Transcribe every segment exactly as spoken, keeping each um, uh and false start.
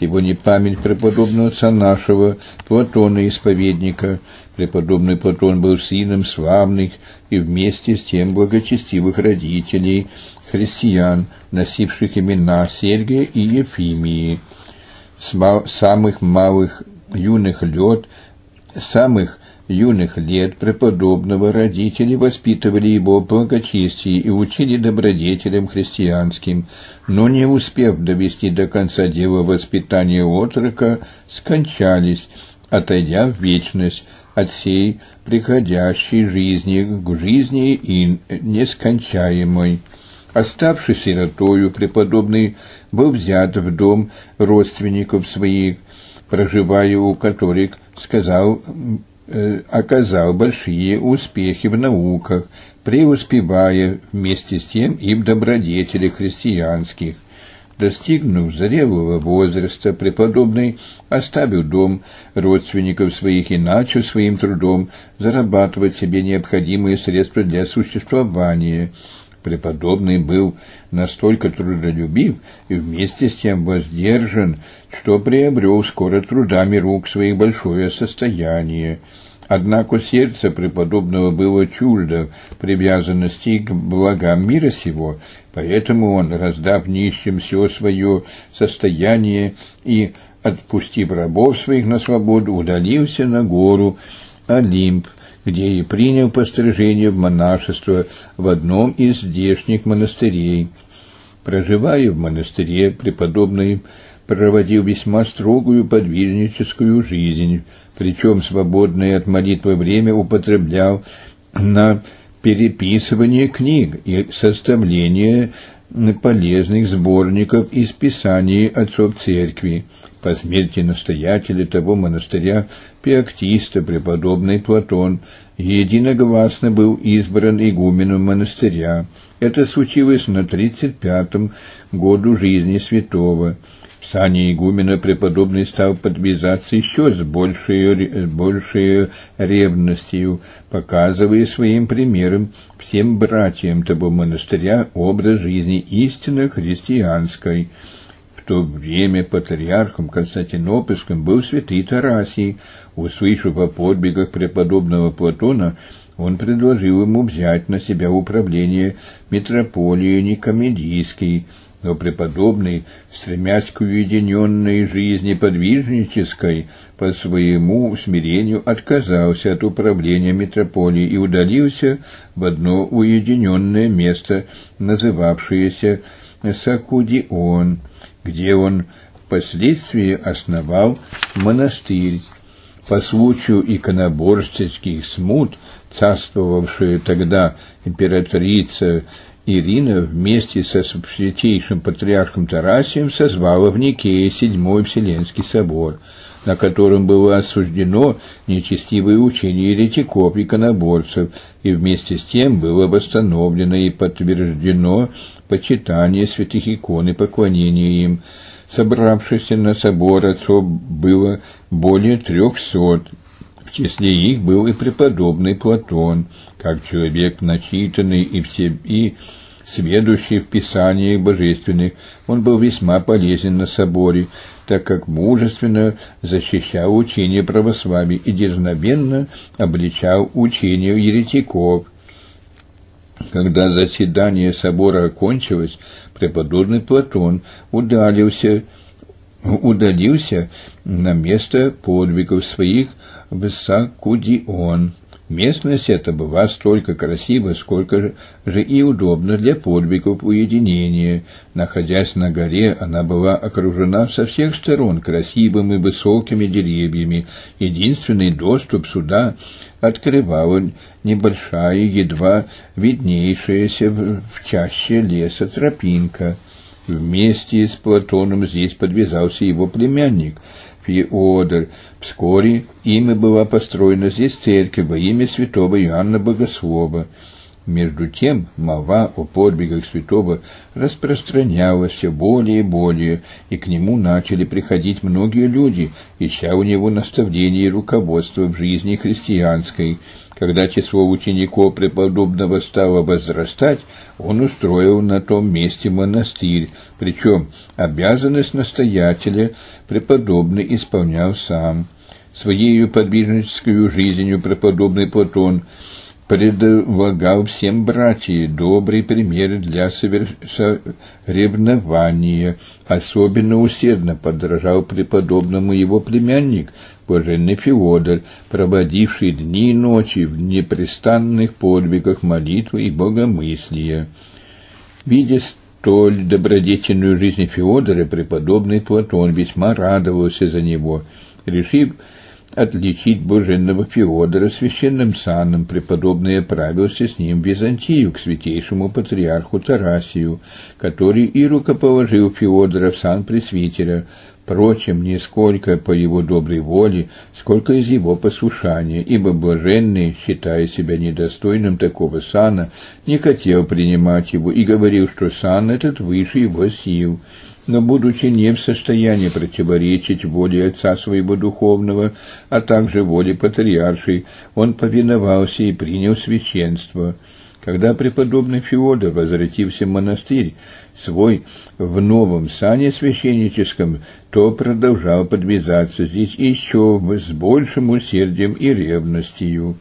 Сегодня память преподобного отца нашего, Платона Исповедника. Преподобный Платон был сыном славных и вместе с тем благочестивых родителей, христиан, носивших имена Сергия и Ефимии. С самых малых юных лет, самых юных лет преподобного родители воспитывали его в благочестии и учили добродетелям христианским, но, не успев довести до конца дело воспитания отрока, скончались, отойдя в вечность от сей приходящей жизни к жизни и нескончаемой. Оставшись сиротою, преподобный был взят в дом родственников своих, проживая у которых, сказал, э, оказал большие успехи в науках, преуспевая вместе с тем и в добродетелях христианских. Достигнув зрелого возраста, преподобный оставил дом родственников своих и начал своим трудом зарабатывать себе необходимые средства для существования. Преподобный был настолько трудолюбив и вместе с тем воздержан, что приобрел скоро трудами рук своих большое состояние. Однако сердце преподобного было чуждо привязанности к благам мира сего, поэтому он, раздав нищим все свое состояние и, отпустив рабов своих на свободу, удалился на гору Олимп, где и принял пострижение в монашество в одном из здешних монастырей. Проживая в монастыре, преподобный проводил весьма строгую подвижническую жизнь, причем свободное от молитвы время употреблял на переписывание книг и составление полезных сборников из писаний отцов церкви. По смерти настоятеля того монастыря Пеоктиста преподобный Платон единогласно был избран игуменом монастыря. Это случилось на тридцать пятом году жизни святого. В сане игумена преподобный стал подвязаться еще с большей, большей ревностью, показывая своим примером всем братьям того монастыря образ жизни истинно христианской. В то время патриархом Константинопольским был святый Тарасий. Услышав о подвигах преподобного Платона, он предложил ему взять на себя управление митрополией Никомедийской. Но преподобный, стремясь к уединенной жизни подвижнической, по своему смирению отказался от управления митрополией и удалился в одно уединенное место, называвшееся Сакудион, где он впоследствии основал монастырь. По случаю иконоборческих смут, царствовавшая тогда императрица Ирина вместе со святейшим патриархом Тарасием созвала в Никее Седьмой Вселенский собор, на котором было осуждено нечестивое учение еретиков и иконоборцев, и вместе с тем было восстановлено и подтверждено почитание святых икон и поклонение им. Собравшихся на собор отцов было более трехсот. В числе их был и преподобный Платон, как человек начитанный и, все, и сведущий в Писаниях божественных. Он был весьма полезен на соборе, так как мужественно защищал учение православия и дерзновенно обличал учение еретиков. Когда заседание собора окончилось, преподобный Платон удалился, удалился на место подвигов своих в Сакудион. Местность эта была столько красива, сколько же и удобна для подвигов уединения. Находясь на горе, она была окружена со всех сторон красивыми высокими деревьями. Единственный доступ сюда открывала небольшая, едва виднейшаяся в чаще леса тропинка. Вместе с Платоном здесь подвязался его племянник Феодор. Вскоре ими была построена здесь церковь во имя святого Иоанна Богослова. Между тем молва о подвигах святого распространялась все более и более, и к нему начали приходить многие люди, ища у него наставления и руководства в жизни христианской. Когда число учеников преподобного стало возрастать, он устроил на том месте монастырь, причем обязанность настоятеля преподобный исполнял сам. Своею подвижнической жизнью преподобный Платон предлагал всем братьям добрый пример для соревнования. Особенно усердно подражал преподобному его племянник, блаженный Феодор, проводивший дни и ночи в непрестанных подвигах молитвы и богомыслия. Видя столь добродетельную жизнь Феодора, преподобный Платон весьма радовался за него. Решив отличить блаженного Феодора священным саном, преподобный отправился с ним в Византию к святейшему патриарху Тарасию, который и рукоположил Феодора в сан пресвитера, впрочем, не сколько по его доброй воле, сколько из его послушания, ибо блаженный, считая себя недостойным такого сана, не хотел принимать его и говорил, что сан этот выше его сил. Но, будучи не в состоянии противоречить воле отца своего духовного, а также воле патриаршей, он повиновался и принял священство. Когда преподобный Феодор возвратился в монастырь свой в новом сане священническом, то продолжал подвязаться здесь еще с большим усердием и ревностью.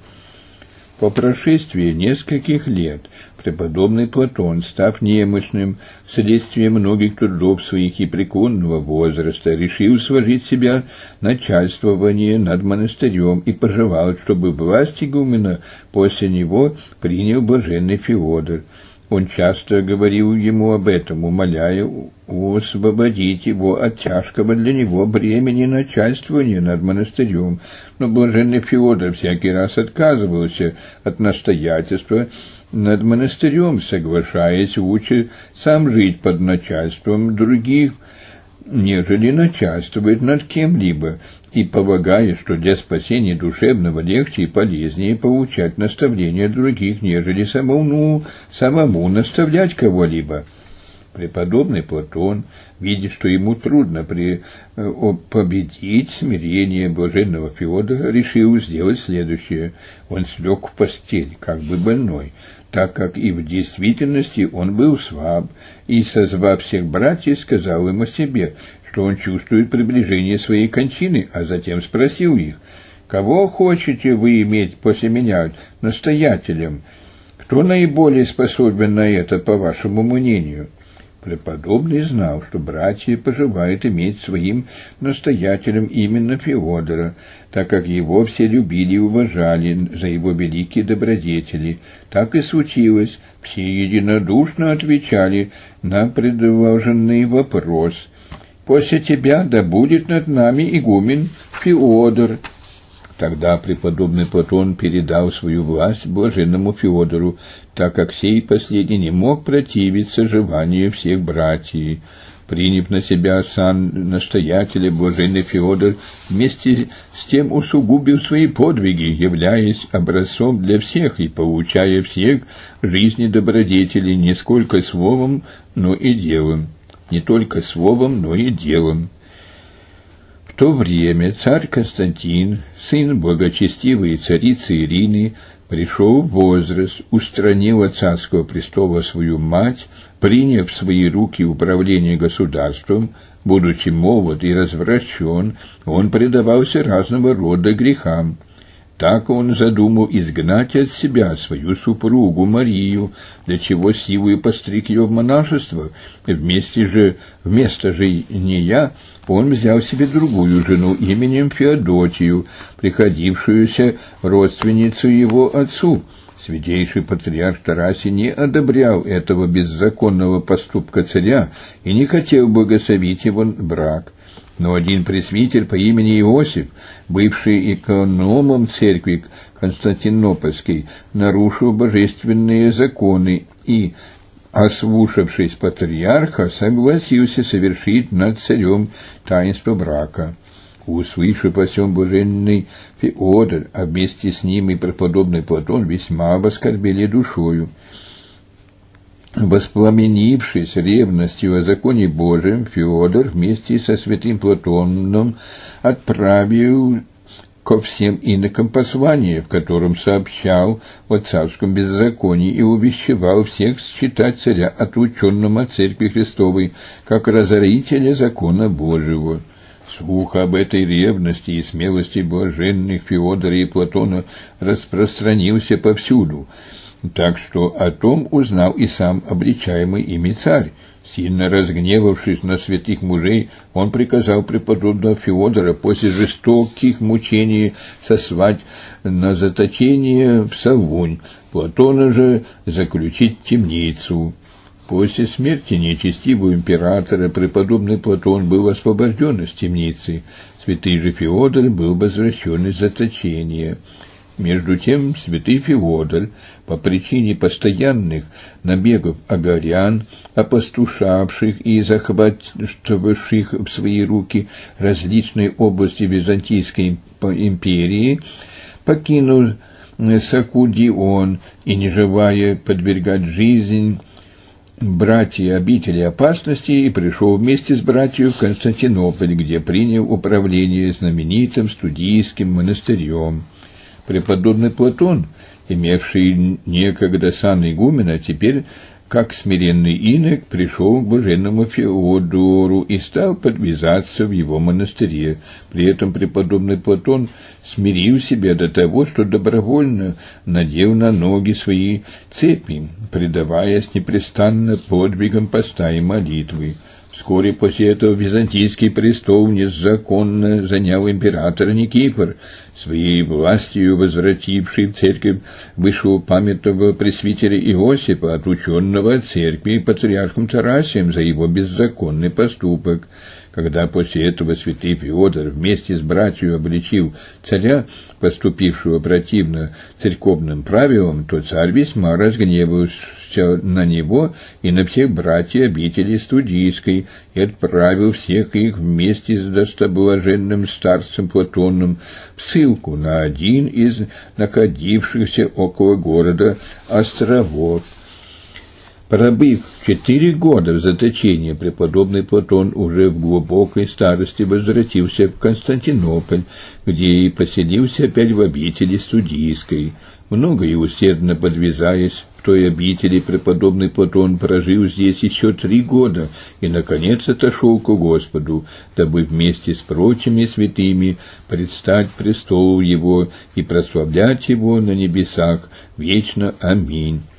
По прошествии нескольких лет преподобный Платон, став немощным вследствие многих трудов своих и преклонного возраста, решил сложить себя начальствование над монастырем и пожелал, чтобы власть игумена после него принял блаженный Феодор. Он часто говорил ему об этом, умоляя освободить его от тяжкого для него бремени начальствования над монастырем, но блаженный Феодор всякий раз отказывался от настоятельства над монастырем, соглашаясь лучше сам жить под начальством других, нежели начальствовать над кем-либо, и полагая, что для спасения душевного легче и полезнее получать наставления других, нежели самому, самому наставлять кого-либо. Преподобный Платон, видя, что ему трудно при, э, победить смирение блаженного Феодора, решил сделать следующее. Он слег в постель, как бы больной, так как и в действительности он был слаб, и, созвав всех братьев, сказал им о себе, что он чувствует приближение своей кончины, а затем спросил их: «Кого хотите вы иметь после меня настоятелем? Кто наиболее способен на это, по вашему мнению?» Преподобный знал, что братья пожелают иметь своим настоятелем именно Феодора, так как его все любили и уважали за его великие добродетели. Так и случилось, все единодушно отвечали на предложенный вопрос: «После тебя да будет над нами игумен Феодор». Тогда преподобный Платон передал свою власть блаженному Феодору, так как сей последний не мог противиться желанию всех братьев. Приняв на себя сан настоятеля, блаженный Феодор вместе с тем усугубил свои подвиги, являясь образцом для всех и поучая всех жизни добродетелей не сколько словом, но и делом. Не только словом, но и делом. В то время царь Константин, сын благочестивой царицы Ирины, пришел в возраст, устранил от царского престола свою мать, приняв в свои руки управление государством. Будучи молод и развращен, он предавался разного рода грехам. Так он задумал изгнать от себя свою супругу Марию, для чего силой постриг ее в монашество. Вместе же, вместо жения он взял себе другую жену именем Феодотию, приходившуюся родственницу его отцу. Святейший патриарх Тарасий не одобрял этого беззаконного поступка царя и не хотел благословить его брак. Но один пресвитер по имени Иосиф, бывший экономом церкви Константинопольской, нарушил божественные законы и, ослушавшись патриарха, согласился совершить над царем таинство брака. Услышав о сем, блаженный Феодор, а вместе с ним и преподобный Платон весьма воскорбели душою. Воспламенившись ревностью о законе Божьем, Феодор вместе со святым Платоном отправил ко всем инокам послание, в котором сообщал о царском беззаконии и увещевал всех считать царя отлученным от Церкви Христовой, как разорителя закона Божьего. Слух об этой ревности и смелости блаженных Феодора и Платона распространился повсюду, так что о том узнал и сам обличаемый ими царь. Сильно разгневавшись на святых мужей, он приказал преподобного Феодора после жестоких мучений сослать на заточение в Солунь, Платона же заключить в темницу. После смерти нечестивого императора преподобный Платон был освобожден из темницы, святый же Феодор был возвращен из заточения. Между тем святый Феодор, по причине постоянных набегов агарян, опустошавших и захватывавших в свои руки различные области Византийской империи, покинул Сакудион и, не желая подвергать жизнь братья обители опасности, и пришел вместе с братьями в Константинополь, где принял управление знаменитым студийским монастырем. Преподобный Платон, имевший некогда сан игумена, теперь, как смиренный инок, пришел к блаженному Феодору и стал подвязаться в его монастыре. При этом преподобный Платон смирил себя до того, что добровольно надел на ноги свои цепи, предаваясь непрестанно подвигам поста и молитвы. Вскоре после этого византийский престол незаконно занял император Никифор, своей властью возвративший в церковь вышеупомянутого пресвитера Иосифа, отлученного от церкви патриархом Тарасием за его беззаконный поступок. Когда после этого святый Феодор вместе с братьями обличил царя, поступившего противно церковным правилам, то царь весьма разгневался на него и на всех братьев обители Студийской и отправил всех их вместе с достоблаженным старцем Платоном в ссылку на один из находившихся около города островов. Пробыв четыре года в заточении, преподобный Платон уже в глубокой старости возвратился в Константинополь, где и поселился опять в обители Студийской. Много и усердно подвязаясь в той обители, преподобный Платон прожил здесь еще три года и, наконец, отошел к Господу, дабы вместе с прочими святыми предстать престолу Его и прославлять Его на небесах вечно. Аминь.